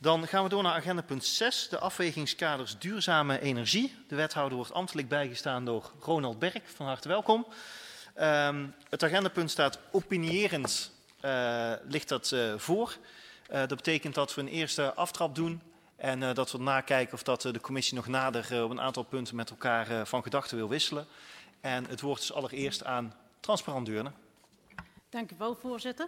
Dan gaan we door naar agenda punt 6, de afwegingskaders duurzame energie. De wethouder wordt ambtelijk bijgestaan door Ronald Berk. Van harte welkom. Het agendapunt staat opinierend, ligt dat voor. Dat betekent dat we een eerste aftrap doen en dat we nakijken of dat de commissie nog nader op een aantal punten met elkaar van gedachten wil wisselen. En het woord is allereerst aan Transparant Deurne. Dank u wel, voorzitter.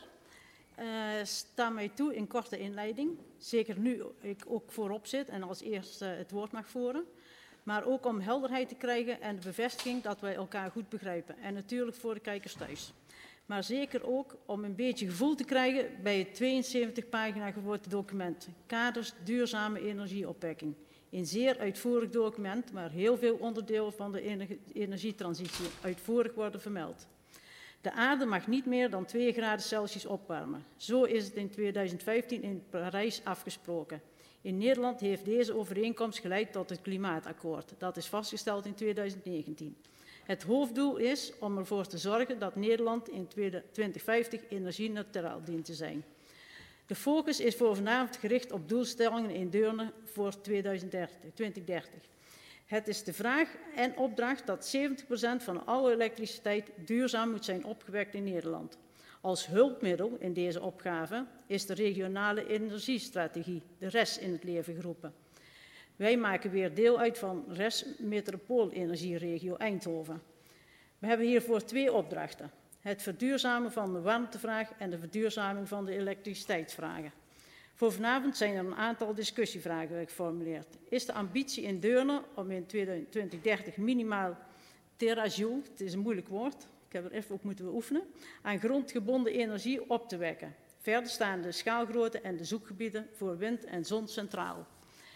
Sta mij toe in korte inleiding. Zeker nu ik ook voorop zit en als eerste het woord mag voeren. Maar ook om helderheid te krijgen en de bevestiging dat wij elkaar goed begrijpen. En natuurlijk voor de kijkers thuis. Maar zeker ook om een beetje gevoel te krijgen bij het 72 pagina geworden document. Kaders duurzame energieopwekking. Een zeer uitvoerig document waar heel veel onderdelen van de energietransitie uitvoerig worden vermeld. De aarde mag niet meer dan 2 graden Celsius opwarmen. Zo is het in 2015 in Parijs afgesproken. In Nederland heeft deze overeenkomst geleid tot het klimaatakkoord. Dat is vastgesteld in 2019. Het hoofddoel is om ervoor te zorgen dat Nederland in 2050 energie-neutraal dient te zijn. De focus is voor vanavond gericht op doelstellingen in Deurne voor 2030. Het is de vraag en opdracht dat 70% van alle elektriciteit duurzaam moet zijn opgewekt in Nederland. Als hulpmiddel in deze opgave is de regionale energiestrategie, de RES, in het leven geroepen. Wij maken weer deel uit van RES Metropool-energieregio Eindhoven. We hebben hiervoor 2 opdrachten. Het verduurzamen van de warmtevraag en de verduurzaming van de elektriciteitsvragen. Voor vanavond zijn er een aantal discussievragen geformuleerd. Is de ambitie in Deurne om in 2030 minimaal terajoule, het is een moeilijk woord, ik heb er even op moeten oefenen, aan grondgebonden energie op te wekken? Verder staan de schaalgrootte en de zoekgebieden voor wind en zon centraal.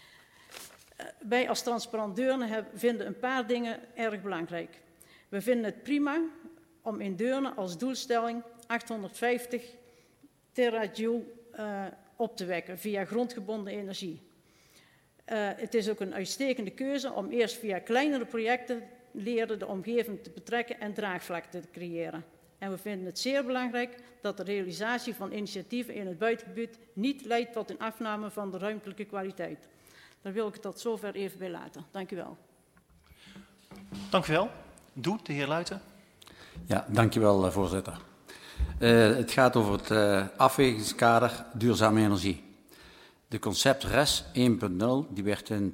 Wij als Transparant Deurne vinden een paar dingen erg belangrijk. We vinden het prima om in Deurne als doelstelling 850 terajoule op te wekken via grondgebonden energie. Het is ook een uitstekende keuze om eerst via kleinere projecten leren de omgeving te betrekken en draagvlakte te creëren. En we vinden het zeer belangrijk dat de realisatie van initiatieven in het buitengebied niet leidt tot een afname van de ruimtelijke kwaliteit. Daar wil ik het tot zover even bij laten. Dank u wel. Dank u wel. Doe, de heer Luijten. Ja, dank u wel, voorzitter. Het gaat over het afwegingskader duurzame energie. De concept RES 1.0 die wordt in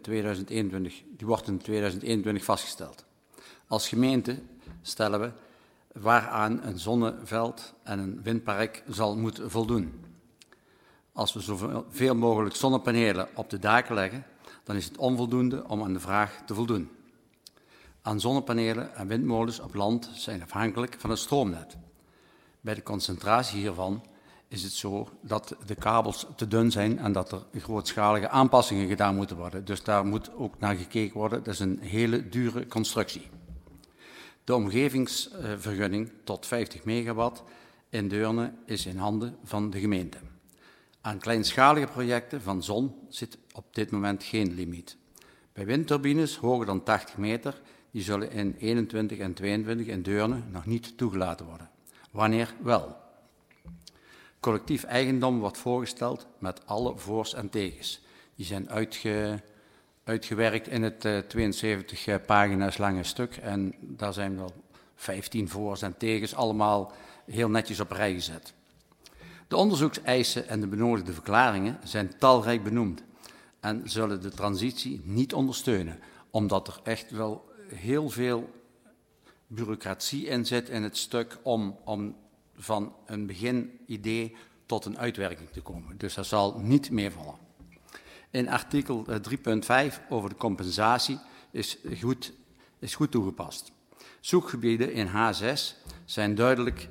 2021 vastgesteld. Als gemeente stellen we waaraan een zonneveld en een windpark zal moeten voldoen. Als we zoveel mogelijk zonnepanelen op de daken leggen, dan is het onvoldoende om aan de vraag te voldoen. Aan zonnepanelen en windmolens op land zijn afhankelijk van het stroomnet. Bij de concentratie hiervan is het zo dat de kabels te dun zijn en dat er grootschalige aanpassingen gedaan moeten worden. Dus daar moet ook naar gekeken worden. Dat is een hele dure constructie. De omgevingsvergunning tot 50 megawatt in Deurne is in handen van de gemeente. Aan kleinschalige projecten van zon zit op dit moment geen limiet. Bij windturbines hoger dan 80 meter, die zullen in 21 en 22 in Deurne nog niet toegelaten worden. Wanneer wel? Collectief eigendom wordt voorgesteld met alle voor's en tegens. Die zijn uitgewerkt in het 72 pagina's lange stuk en daar zijn wel 15 voor's en tegens allemaal heel netjes op rij gezet. De onderzoekseisen en de benodigde verklaringen zijn talrijk benoemd en zullen de transitie niet ondersteunen, omdat er echt wel heel veel bureaucratie in zit in het stuk om van een beginidee tot een uitwerking te komen. Dus dat zal niet meevallen. In artikel 3.5 over de compensatie is goed toegepast. Zoekgebieden in H6 zijn duidelijk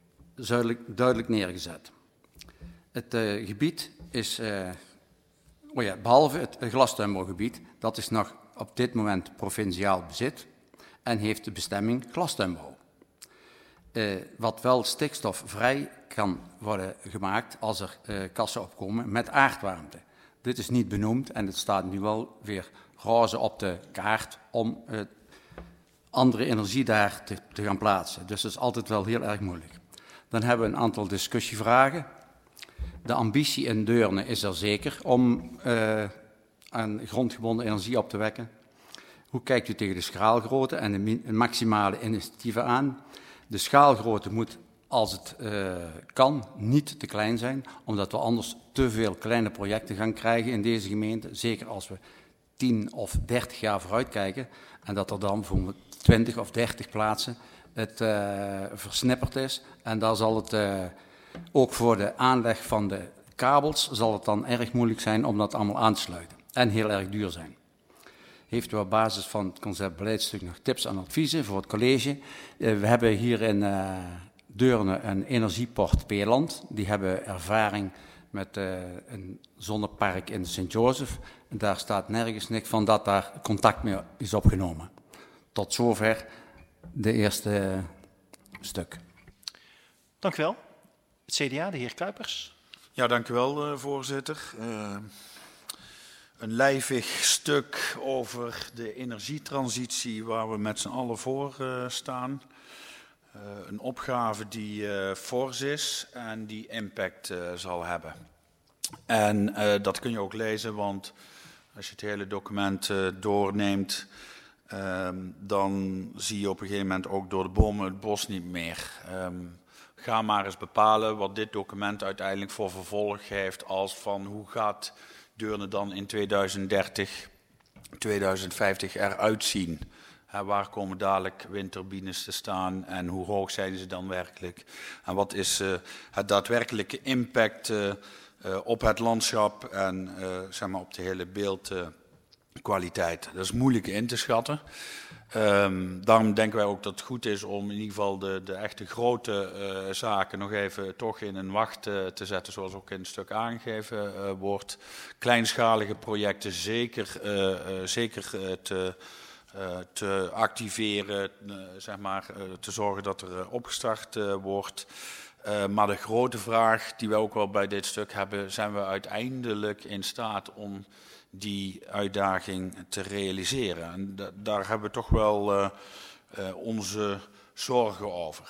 neergezet. Het gebied is, behalve het glastuinbouwgebied, dat is nog op dit moment provinciaal bezit en heeft de bestemming glastuinbouw. Wat wel stikstofvrij kan worden gemaakt als er kassen opkomen met aardwarmte. Dit is niet benoemd en het staat nu wel weer roze op de kaart om andere energie daar te gaan plaatsen. Dus dat is altijd wel heel erg moeilijk. Dan hebben we een aantal discussievragen. De ambitie in Deurne is er zeker om aan grondgebonden energie op te wekken. Hoe kijkt u tegen de schaalgrootte en de maximale initiatieven aan? De schaalgrootte moet, als het kan, niet te klein zijn, omdat we anders te veel kleine projecten gaan krijgen in deze gemeente. Zeker als we 10 of 30 jaar vooruit kijken en dat er dan bijvoorbeeld 20 of 30 plaatsen het versnipperd is. En daar zal het ook voor de aanleg van de kabels zal het dan erg moeilijk zijn om dat allemaal aan te sluiten. En heel erg duur zijn. Heeft u op basis van het concept beleidstuk nog tips en adviezen voor het college? We hebben hier in Deurne een energieport Peeland. Die hebben ervaring met een zonnepark in Sint-Jozef. En daar staat nergens niks van dat daar contact mee is opgenomen. Tot zover de eerste stuk. Dank u wel. Het CDA, de heer Kuipers. Ja, dank u wel, voorzitter. Een lijvig stuk over de energietransitie waar we met z'n allen voor staan. Een opgave die fors is en die impact zal hebben. En dat kun je ook lezen, want als je het hele document doorneemt, dan zie je op een gegeven moment ook door de bomen het bos niet meer. Ga maar eens bepalen wat dit document uiteindelijk voor vervolg heeft als van hoe gaat Deurne dan in 2030, 2050 eruit zien. Waar komen dadelijk windturbines te staan en hoe hoog zijn ze dan werkelijk? En wat is het daadwerkelijke impact op het landschap en zeg maar op de hele beeldkwaliteit? Dat is moeilijk in te schatten. Daarom denken wij ook dat het goed is om in ieder geval de echte grote zaken nog even toch in een wacht te zetten, zoals ook in het stuk aangegeven wordt. Kleinschalige projecten zeker te activeren, zeg maar, te zorgen dat er opgestart wordt. Maar de grote vraag die we ook wel bij dit stuk hebben, zijn we uiteindelijk in staat om die uitdaging te realiseren? En daar hebben we toch wel onze zorgen over.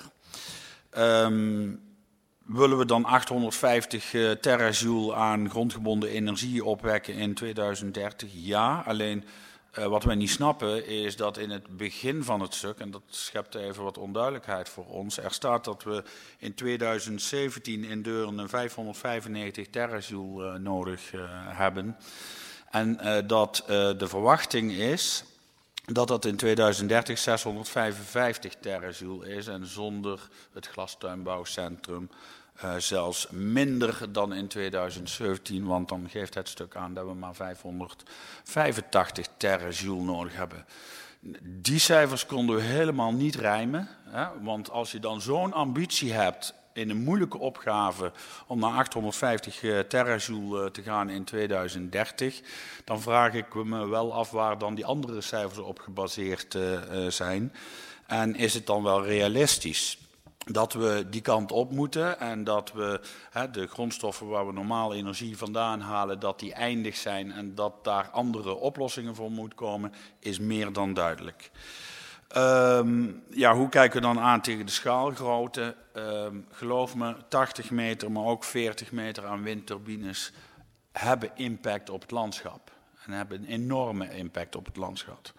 Willen we dan 850 terajoule aan grondgebonden energie opwekken in 2030? Ja, alleen wat wij niet snappen is dat in het begin van het stuk, en dat schept even wat onduidelijkheid voor ons, er staat dat we in 2017 in Deurne 595 terajoule nodig hebben. En dat de verwachting is dat dat in 2030 655 terajoule is en zonder het glastuinbouwcentrum zelfs minder dan in 2017, want dan geeft het stuk aan dat we maar 585 terajoule nodig hebben. Die cijfers konden we helemaal niet rijmen, hè? Want als je dan zo'n ambitie hebt in een moeilijke opgave om naar 850 terajoule te gaan in 2030, dan vraag ik me wel af waar dan die andere cijfers op gebaseerd zijn. En is het dan wel realistisch dat we die kant op moeten en dat we de grondstoffen waar we normaal energie vandaan halen, dat die eindig zijn en dat daar andere oplossingen voor moeten komen, is meer dan duidelijk. Ja, hoe kijken we dan aan tegen de schaalgrootte? Geloof me, 80 meter, maar ook 40 meter aan windturbines hebben impact op het landschap. En hebben een enorme impact op het landschap.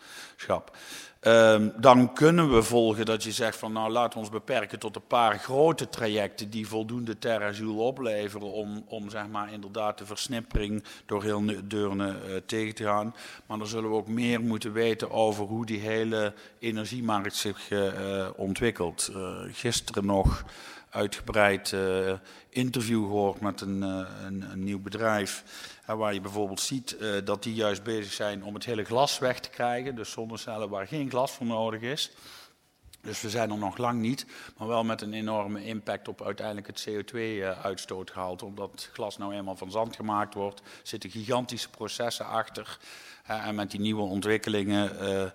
Dan kunnen we volgen dat je zegt van nou laten we ons beperken tot een paar grote trajecten die voldoende terajoule opleveren om zeg maar inderdaad de versnippering door heel Deurne tegen te gaan. Maar dan zullen we ook meer moeten weten over hoe die hele energiemarkt zich ontwikkelt. Gisteren nog uitgebreid interview gehoord met een nieuw bedrijf. Waar je bijvoorbeeld ziet dat die juist bezig zijn om het hele glas weg te krijgen. Dus zonnecellen waar geen glas voor nodig is. Dus we zijn er nog lang niet, maar wel met een enorme impact op uiteindelijk het CO2-uitstootgehalte. Omdat glas nou eenmaal van zand gemaakt wordt, zitten gigantische processen achter. En met die nieuwe ontwikkelingen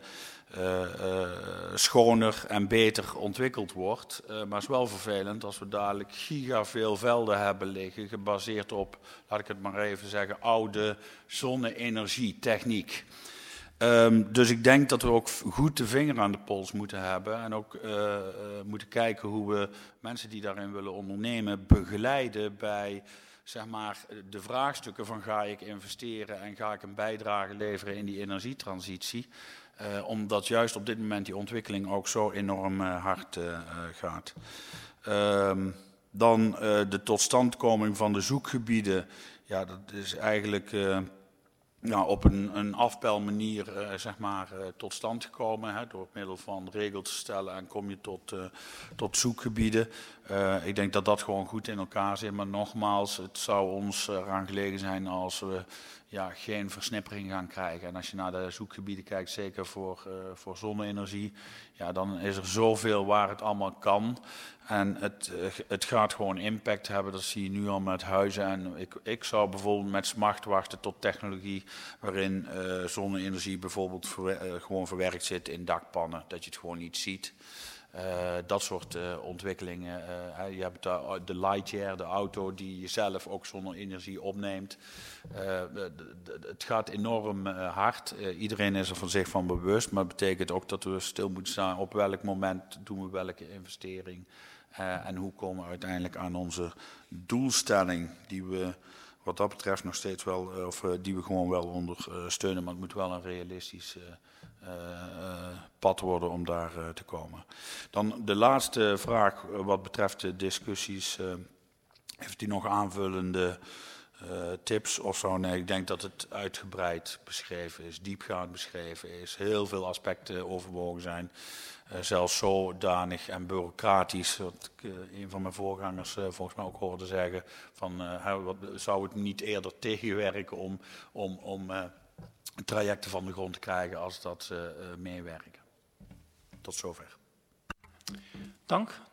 schoner en beter ontwikkeld wordt. Maar het is wel vervelend als we dadelijk gigaveel velden hebben liggen, gebaseerd op, laat ik het maar even zeggen, oude zonne-energietechniek. Dus ik denk dat we ook goed de vinger aan de pols moeten hebben en ook moeten kijken hoe we mensen die daarin willen ondernemen begeleiden bij zeg maar, de vraagstukken van ga ik investeren en ga ik een bijdrage leveren in die energietransitie. Omdat juist op dit moment die ontwikkeling ook zo enorm hard gaat. Dan de totstandkoming van de zoekgebieden. Ja, dat is eigenlijk op een afpelmanier zeg maar, tot stand gekomen. Hè, door middel van regels te stellen en kom je tot zoekgebieden. Ik denk dat dat gewoon goed in elkaar zit. Maar nogmaals, het zou ons eraan gelegen zijn als we geen versnippering gaan krijgen. En als je naar de zoekgebieden kijkt, zeker voor zonne-energie, dan is er zoveel waar het allemaal kan. En het gaat gewoon impact hebben, dat zie je nu al met huizen. En ik zou bijvoorbeeld met SMART wachten tot technologie waarin zonne-energie bijvoorbeeld gewoon verwerkt zit in dakpannen. Dat je het gewoon niet ziet. Dat soort ontwikkelingen. Je hebt de Lightyear, de auto die zelf ook zonne-energie opneemt. Het gaat enorm hard. Iedereen is er van zich van bewust. Maar het betekent ook dat we stil moeten staan op welk moment doen we welke investering. En hoe komen we uiteindelijk aan onze doelstelling die we wat dat betreft nog steeds wel, die we gewoon wel ondersteunen. Maar het moet wel een realistisch pad worden om daar te komen. Dan de laatste vraag wat betreft de discussies. Heeft u nog aanvullende tips of zo? Nee, ik denk dat het uitgebreid beschreven is, diepgaand beschreven is. Heel veel aspecten overwogen zijn. Zelfs zodanig en bureaucratisch, wat ik een van mijn voorgangers volgens mij ook hoorde zeggen, van zou het niet eerder tegenwerken om trajecten van de grond te krijgen als dat meewerken. Tot zover. Dank.